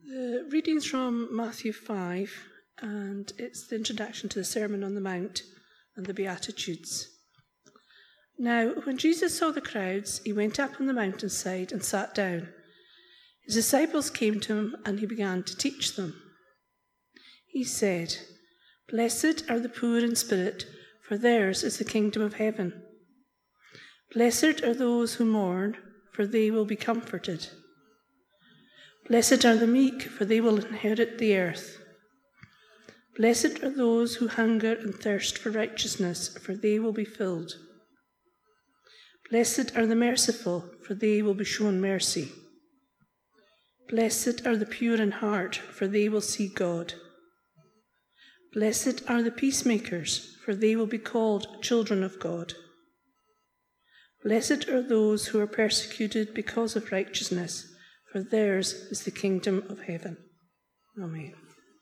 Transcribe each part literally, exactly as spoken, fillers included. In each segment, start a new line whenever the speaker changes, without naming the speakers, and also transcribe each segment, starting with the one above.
The reading's from Matthew five, and it's the introduction to the Sermon on the Mount and the Beatitudes. Now, when Jesus saw the crowds, he went up on the mountainside and sat down. His disciples came to him, and he began to teach them. He said, "Blessed are the poor in spirit, for theirs is the kingdom of heaven. Blessed are those who mourn, for they will be comforted. Blessed are the meek, for they will inherit the earth. Blessed are those who hunger and thirst for righteousness, for they will be filled. Blessed are the merciful, for they will be shown mercy. Blessed are the pure in heart, for they will see God. Blessed are the peacemakers, for they will be called children of God. Blessed are those who are persecuted because of righteousness, for theirs is the kingdom of heaven." Amen.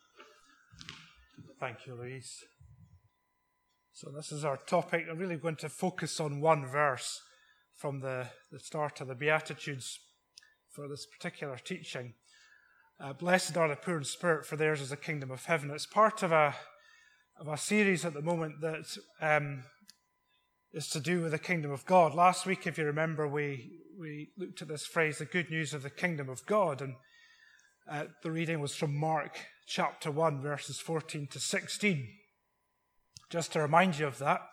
Thank you, Louise. So this is our topic. I'm really going to focus on one verse from the, the start of the Beatitudes for this particular teaching. Uh, Blessed are the poor in spirit, for theirs is the kingdom of heaven. It's part of a of a series at the moment that um, is to do with the kingdom of God. Last week, if you remember, we we looked at this phrase, the good news of the kingdom of God, and uh, the reading was from Mark chapter one, verses fourteen to sixteen. Just to remind you of that,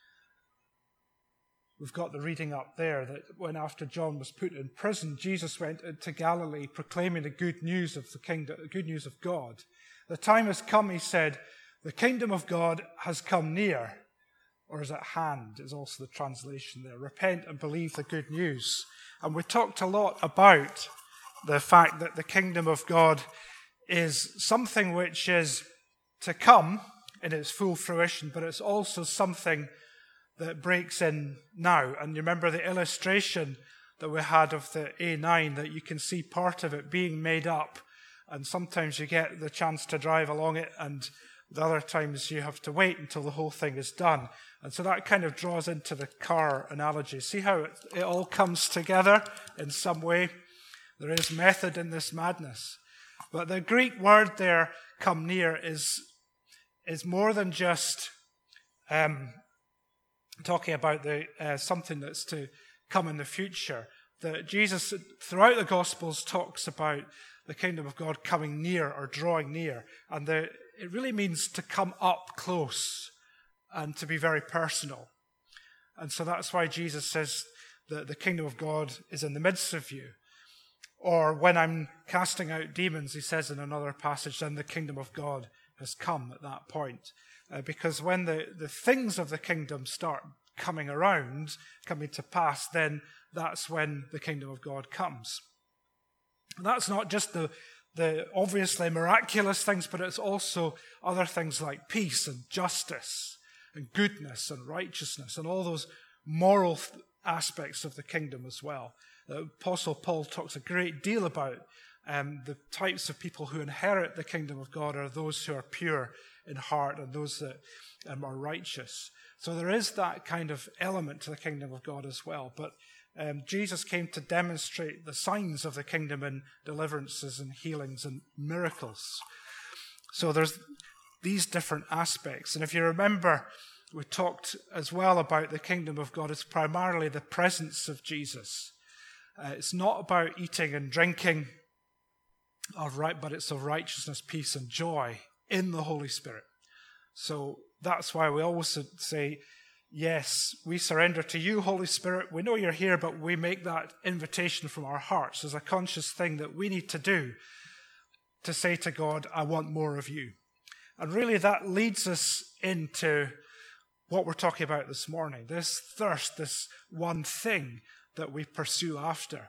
we've got the reading up there that when after John was put in prison, Jesus went into Galilee proclaiming the good news of the kingdom, the good news of God. The time has come, he said, the kingdom of God has come near, or is at hand, is also the translation there. Repent and believe the good news. And we talked a lot about the fact that the kingdom of God is something which is to come in its full fruition, but it's also something that breaks in now. And you remember the illustration that we had of the A nine, that you can see part of it being made up, and sometimes you get the chance to drive along it, and the other times you have to wait until the whole thing is done. And so that kind of draws into the car analogy. See how it, it all comes together in some way? There is method in this madness. But the Greek word there, come near, is, is more than just um, talking about the uh, something that's to come in the future. The, Jesus, throughout the Gospels, talks about the kingdom of God coming near or drawing near. And the, it really means to come up close and to be very personal. And so that's why Jesus says that the kingdom of God is in the midst of you. Or when I'm casting out demons, he says in another passage, then the kingdom of God has come at that point. Uh, because when the, the things of the kingdom start coming around, coming to pass, then that's when the kingdom of God comes. And that's not just the, the obviously miraculous things, but it's also other things like peace and justice and goodness and righteousness and all those moral th- aspects of the kingdom as well. The Apostle Paul talks a great deal about um, the types of people who inherit the kingdom of God are those who are pure in heart and those that um, are righteous. So there is that kind of element to the kingdom of God as well. But um, Jesus came to demonstrate the signs of the kingdom in deliverances and healings and miracles. So there's these different aspects. And if you remember, we talked as well about the kingdom of God as primarily the presence of Jesus. Uh, it's not about eating and drinking, of right, but it's of righteousness, peace, and joy in the Holy Spirit. So that's why we always say, yes, we surrender to you, Holy Spirit. We know you're here, but we make that invitation from our hearts as a conscious thing that we need to do to say to God, I want more of you. And really that leads us into what we're talking about this morning, this thirst, this one thing that we pursue after.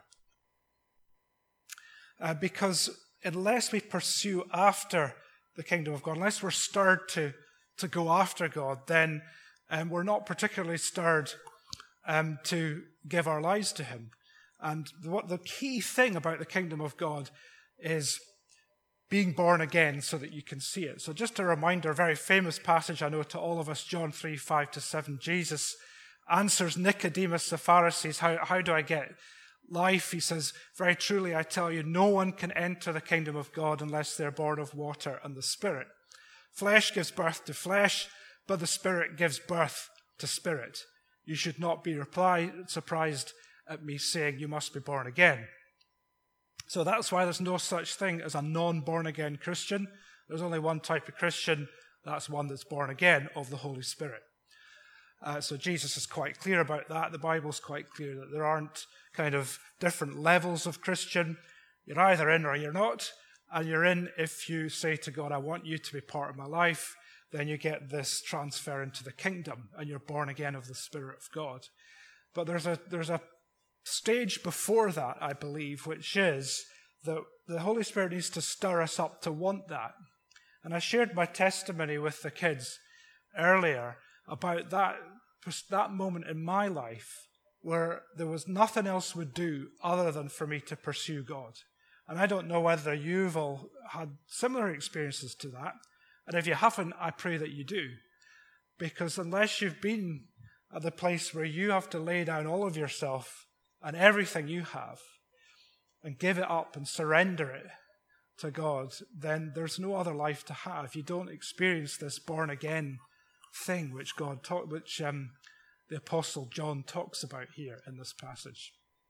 Uh, because unless we pursue after the kingdom of God, unless we're stirred to, to go after God, then um, we're not particularly stirred um, to give our lives to him. And the, what the key thing about the kingdom of God is being born again so that you can see it. So just a reminder, a very famous passage I know to all of us, John three, five to seven, Jesus answers Nicodemus the Pharisees, how, how do I get life. He says, very truly I tell you, no one can enter the kingdom of God unless they're born of water and the Spirit. Flesh gives birth to flesh, but the Spirit gives birth to spirit. You should not be reply, surprised at me saying you must be born again. So that's why there's no such thing as a non-born again Christian. There's only one type of Christian. That's one that's born again of the Holy Spirit. Uh, so Jesus is quite clear about that. The Bible's quite clear that there aren't kind of different levels of Christian. You're either in or you're not. And you're in if you say to God, I want you to be part of my life. Then you get this transfer into the kingdom and you're born again of the Spirit of God. But there's a there's a stage before that, I believe, which is that the Holy Spirit needs to stir us up to want that. And I shared my testimony with the kids earlier about that, that moment in my life where there was nothing else would do other than for me to pursue God. And I don't know whether you've all had similar experiences to that. And if you haven't, I pray that you do. Because unless you've been at the place where you have to lay down all of yourself and everything you have and give it up and surrender it to God, then there's no other life to have. You don't experience this born-again thing which God talk, which um, the Apostle John talks about here in this passage.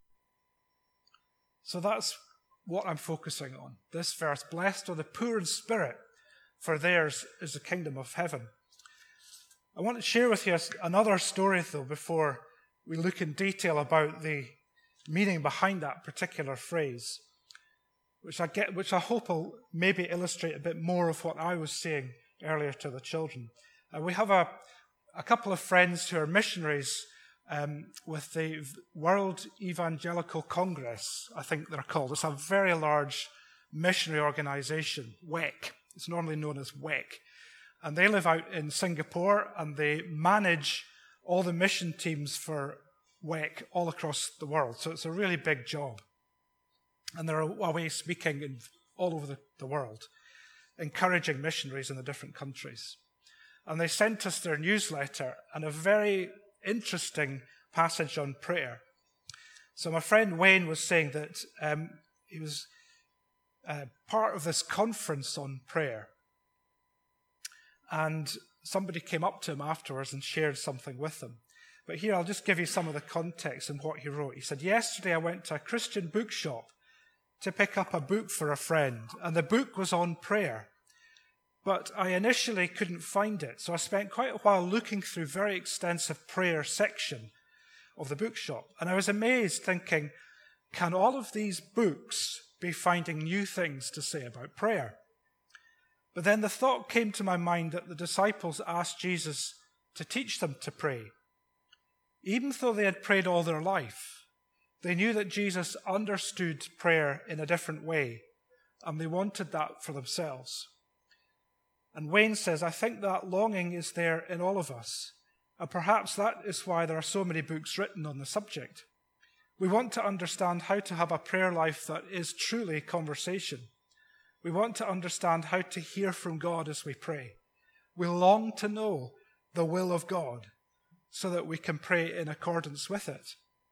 So that's what I'm focusing on. This verse, blessed are the poor in spirit, for theirs is the kingdom of heaven. I want to share with you another story, though, before we look in detail about the meaning behind that particular phrase, which I get, which I hope will maybe illustrate a bit more of what I was saying earlier to the children. Uh, we have a, a couple of friends who are missionaries um, with the World Evangelical Congress, I think they're called. It's a very large missionary organization, W E C. It's normally known as W E C. And they live out in Singapore, and they manage all the mission teams for W E C all across the world. So it's a really big job. And they're away speaking in, all over the, the world, encouraging missionaries in the different countries. And they sent us their newsletter and a very interesting passage on prayer. So my friend Wayne was saying that um, he was uh, part of this conference on prayer. And somebody came up to him afterwards and shared something with him. But here I'll just give you some of the context and what he wrote. He said, yesterday I went to a Christian bookshop to pick up a book for a friend, and the book was on prayer. But I initially couldn't find it, so I spent quite a while looking through very extensive prayer section of the bookshop. And I was amazed, thinking, can all of these books be finding new things to say about prayer? But then the thought came to my mind that the disciples asked Jesus to teach them to pray. Even though they had prayed all their life, they knew that Jesus understood prayer in a different way, and they wanted that for themselves. And Wayne says, I think that longing is there in all of us, and perhaps that is why there are so many books written on the subject. We want to understand how to have a prayer life that is truly conversation. We want to understand how to hear from God as we pray. We long to know the will of God so that we can pray in accordance with it.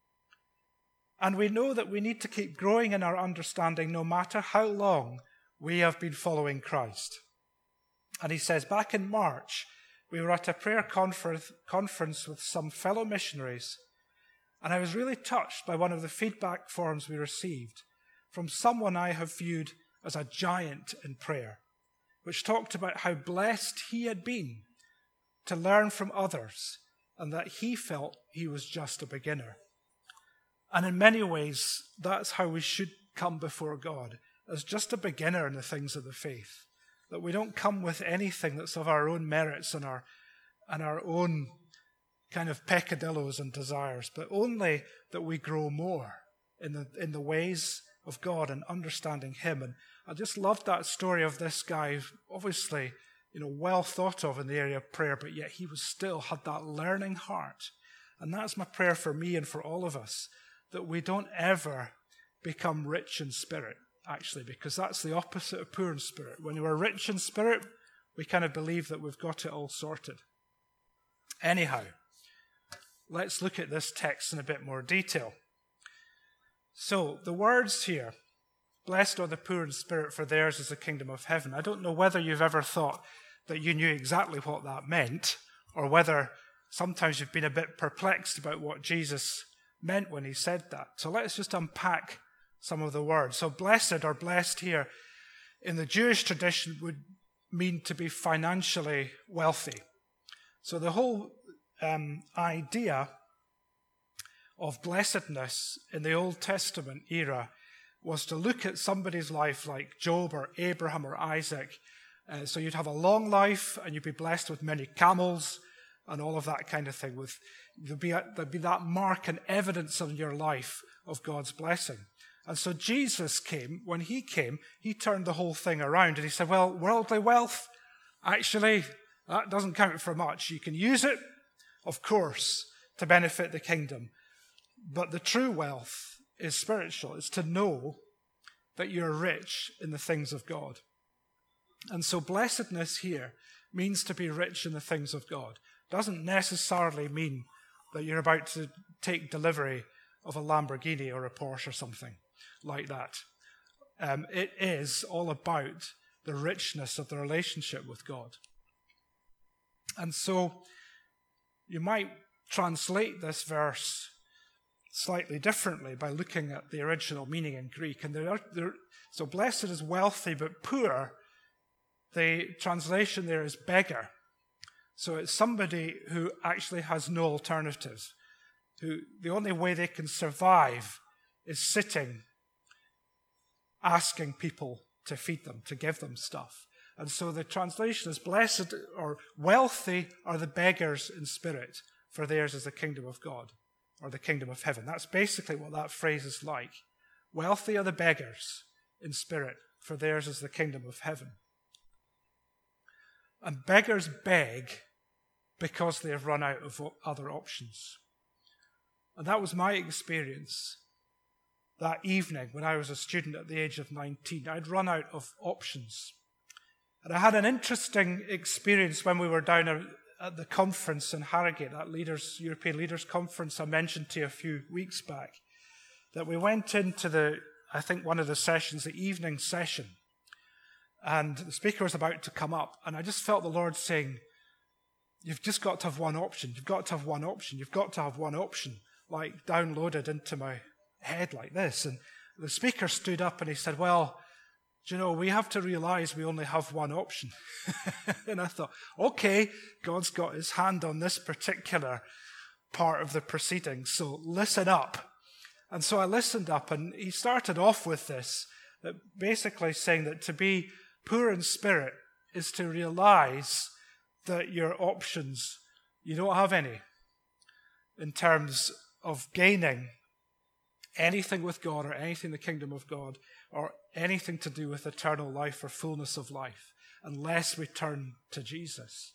And we know that we need to keep growing in our understanding no matter how long we have been following Christ. And he says, back in March, we were at a prayer conference, conference with some fellow missionaries, and I was really touched by one of the feedback forms we received from someone I have viewed as a giant in prayer, which talked about how blessed he had been to learn from others and that he felt he was just a beginner. And in many ways, that's how we should come before God, as just a beginner in the things of the faith. That we don't come with anything that's of our own merits and our, and our own kind of peccadillos and desires, but only that we grow more in the, in the ways of God and understanding him. And I just loved that story of this guy, obviously, you know, well thought of in the area of prayer, but yet he was still had that learning heart. And that's my prayer for me and for all of us, that we don't ever become rich in spirit, actually, because that's the opposite of poor in spirit. When we're rich in spirit, we kind of believe that we've got it all sorted. Anyhow, let's look at this text in a bit more detail. So the words here, blessed are the poor in spirit, for theirs is the kingdom of heaven. I don't know whether you've ever thought that you knew exactly what that meant, or whether sometimes you've been a bit perplexed about what Jesus meant when he said that. So let's just unpack some of the words. So blessed or blessed here in the Jewish tradition would mean to be financially wealthy. So the whole um, idea of blessedness in the Old Testament era was to look at somebody's life like Job or Abraham or Isaac. Uh, so you'd have a long life and you'd be blessed with many camels and all of that kind of thing. With there'd be, a, there'd be that mark and evidence in your life of God's blessing. And so Jesus came. When he came, he turned the whole thing around and he said, well, worldly wealth, actually, that doesn't count for much. You can use it, of course, to benefit the kingdom. But the true wealth is spiritual. It's to know that you're rich in the things of God. And so blessedness here means to be rich in the things of God. Doesn't necessarily mean that you're about to take delivery of a Lamborghini or a Porsche or something like that. Um, it is all about the richness of the relationship with God. And so you might translate this verse slightly differently by looking at the original meaning in Greek. And there are, there, so blessed is wealthy, but poor, the translation there is beggar. So it's somebody who actually has no alternatives, who the only way they can survive is sitting, asking people to feed them, to give them stuff. And so the translation is blessed or wealthy are the beggars in spirit, for theirs is the kingdom of God, or the kingdom of heaven. That's basically what that phrase is like. Wealthy are the beggars in spirit, for theirs is the kingdom of heaven. And beggars beg because they have run out of other options. And that was my experience that evening when I was a student at the age of nineteen. I'd run out of options. And I had an interesting experience when we were down at the conference in Harrogate, that leaders, European Leaders Conference I mentioned to you a few weeks back, that we went into the, I think one of the sessions, the evening session, and the speaker was about to come up, and I just felt the Lord saying, you've just got to have one option, you've got to have one option, you've got to have one option, like downloaded into my head like this. And the speaker stood up and he said, well, do you know, we have to realize we only have one option. And I thought, okay, God's got his hand on this particular part of the proceedings, so listen up. And so I listened up, and he started off with this, that basically saying that to be poor in spirit is to realize that your options, you don't have any in terms of gaining anything with God or anything in the kingdom of God or anything to do with eternal life or fullness of life unless we turn to Jesus.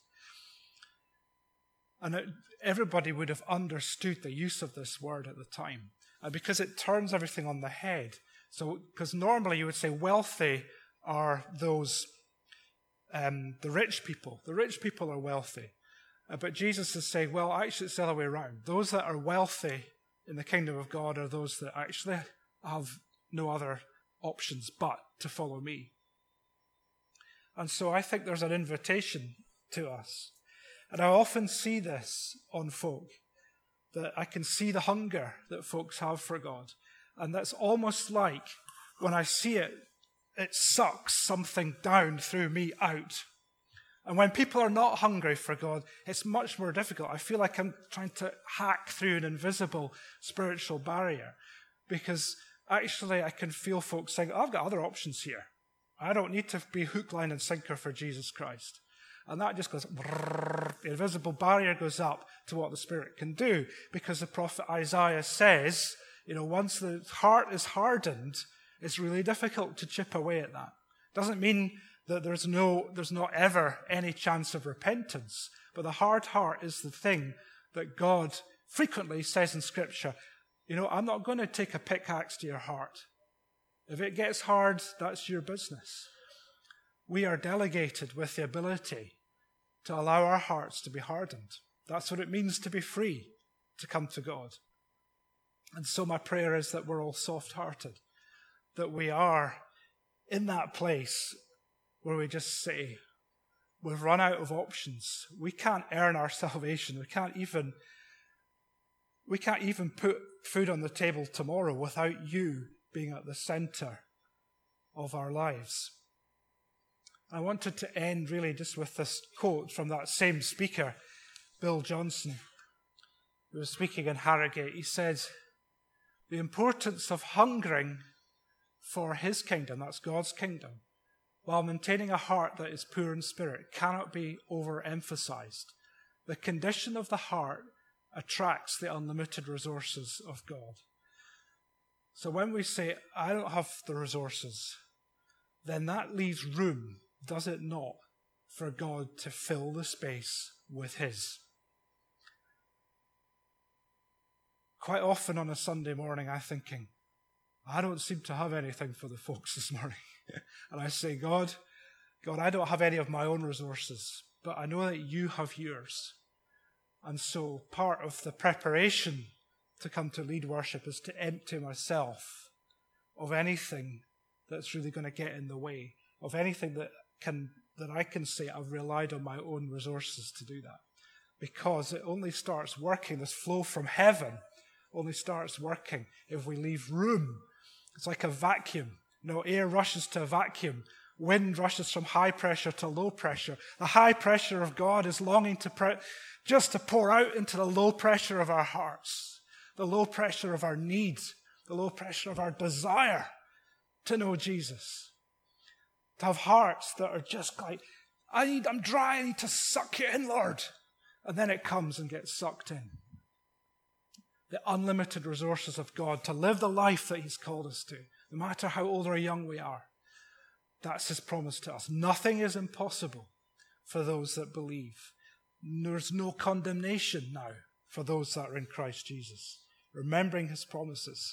And it, everybody would have understood the use of this word at the time, and because it turns everything on the head. So, because normally you would say wealthy are those, um, the rich people. The rich people are wealthy. Uh, but Jesus is saying, well, actually it's the other way around. Those that are wealthy in the kingdom of God are those that actually have no other options but to follow me. And so I think there's an invitation to us. And I often see this on folk, that I can see the hunger that folks have for God. And that's almost like when I see it, it sucks something down through me out. And when people are not hungry for God, it's much more difficult. I feel like I'm trying to hack through an invisible spiritual barrier, because actually I can feel folks saying, oh, I've got other options here. I don't need to be hook, line, and sinker for Jesus Christ. And that just goes, brrr, the invisible barrier goes up to what the Spirit can do, because the prophet Isaiah says, you know, once the heart is hardened, it's really difficult to chip away at that. Doesn't mean that there's no, there's not ever any chance of repentance, but the hard heart is the thing that God frequently says in Scripture, you know, I'm not going to take a pickaxe to your heart. If it gets hard, that's your business. We are delegated with the ability to allow our hearts to be hardened. That's what it means to be free, to come to God. And so my prayer is that we're all soft-hearted, that we are in that place where we just say, we've run out of options. We can't earn our salvation. We can't even, we can't even put food on the table tomorrow without you being at the center of our lives. I wanted to end really just with this quote from that same speaker, Bill Johnson, who was speaking in Harrogate. He said, the importance of hungering for his kingdom, that's God's kingdom, while maintaining a heart that is poor in spirit, cannot be overemphasized. The condition of the heart attracts the unlimited resources of God. So when we say, I don't have the resources, then that leaves room, does it not, for God to fill the space with his. Quite often on a Sunday morning, I'm thinking, I don't seem to have anything for the folks this morning. And I say, God, God, I don't have any of my own resources, but I know that you have yours. And so part of the preparation to come to lead worship is to empty myself of anything that's really going to get in the way, of anything that can that I can say I've relied on my own resources to do that. Because it only starts working, this flow from heaven only starts working if we leave room. It's like a vacuum. You know, air rushes to a vacuum. Wind rushes from high pressure to low pressure. The high pressure of God is longing to pre- just to pour out into the low pressure of our hearts, the low pressure of our needs, the low pressure of our desire to know Jesus. To have hearts that are just like, I need, I'm dry, I need to suck you in, Lord. And then it comes and gets sucked in. The unlimited resources of God to live the life that he's called us to, no matter how old or young we are. That's his promise to us. Nothing is impossible for those that believe. There's no condemnation now for those that are in Christ Jesus. Remembering his promises.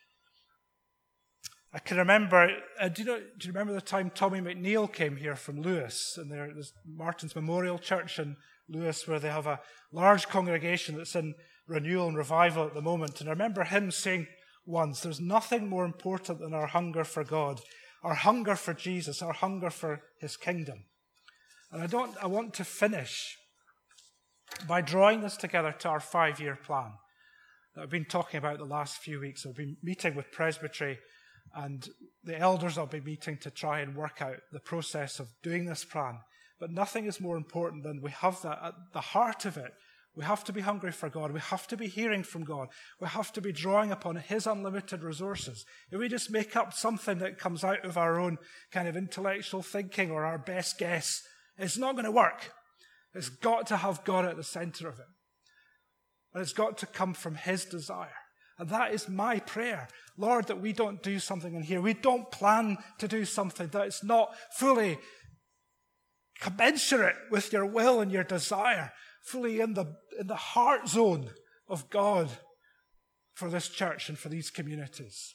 I can remember, uh, do, you know, do you remember the time Tommy McNeil came here from Lewis? And there's Martin's Memorial Church in Lewis, where they have a large congregation that's in renewal and revival at the moment. And I remember him saying once, there's nothing more important than our hunger for God, our hunger for Jesus, our hunger for his kingdom. And I don't. I want to finish by drawing this together to our five-year plan that I've been talking about the last few weeks. I've been meeting with Presbytery, and the elders will be meeting to try and work out the process of doing this plan. But nothing is more important than we have that at the heart of it. We have to be hungry for God. We have to be hearing from God. We have to be drawing upon his unlimited resources. If we just make up something that comes out of our own kind of intellectual thinking or our best guess, it's not going to work. It's got to have God at the center of it. And it's got to come from his desire. And that is my prayer. Lord, that we don't do something in here. We don't plan to do something that is not fully commensurate with your will and your desire, fully in the in the heart zone of God for this church and for these communities.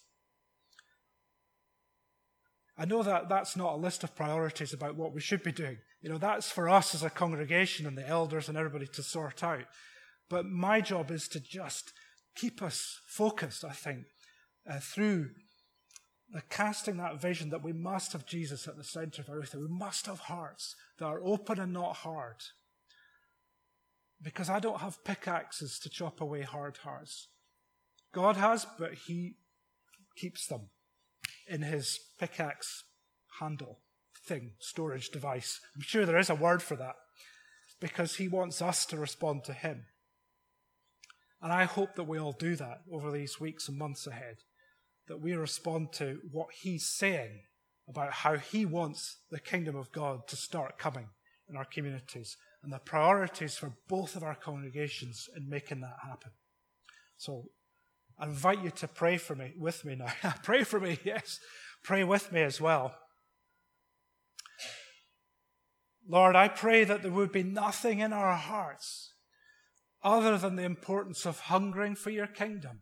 I know that that's not a list of priorities about what we should be doing. You know, that's for us as a congregation and the elders and everybody to sort out. But my job is to just keep us focused, I think, uh, through the casting that vision that we must have Jesus at the center of everything. We must have hearts that are open and not hard. Because I don't have pickaxes to chop away hard hearts. God has, but he keeps them in his pickaxe handle thing, storage device. I'm sure there is a word for that. Because he wants us to respond to him. And I hope that we all do that over these weeks and months ahead. That we respond to what he's saying about how he wants the kingdom of God to start coming in our communities. And the priorities for both of our congregations in making that happen. So I invite you to pray for me, with me now. Pray for me, yes. Pray with me as well. Lord, I pray that there would be nothing in our hearts other than the importance of hungering for your kingdom,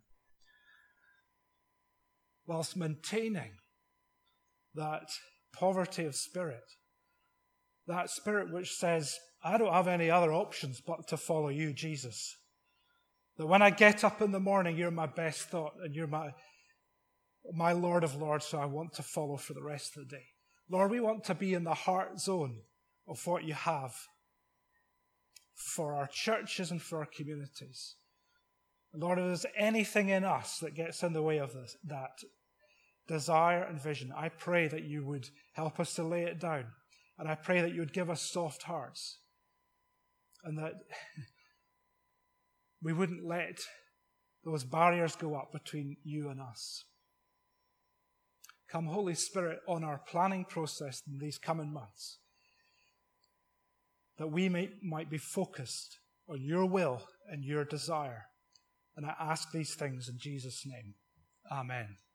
whilst maintaining that poverty of spirit, that spirit which says, I don't have any other options but to follow you, Jesus. That when I get up in the morning, you're my best thought and you're my, my Lord of Lords, so I want to follow for the rest of the day. Lord, we want to be in the heart zone of what you have for our churches and for our communities. Lord, if there's anything in us that gets in the way of this, that desire and vision, I pray that you would help us to lay it down. And I pray that you would give us soft hearts. And that we wouldn't let those barriers go up between you and us. Come, Holy Spirit, on our planning process in these coming months, that we may, might be focused on your will and your desire. And I ask these things in Jesus' name. Amen.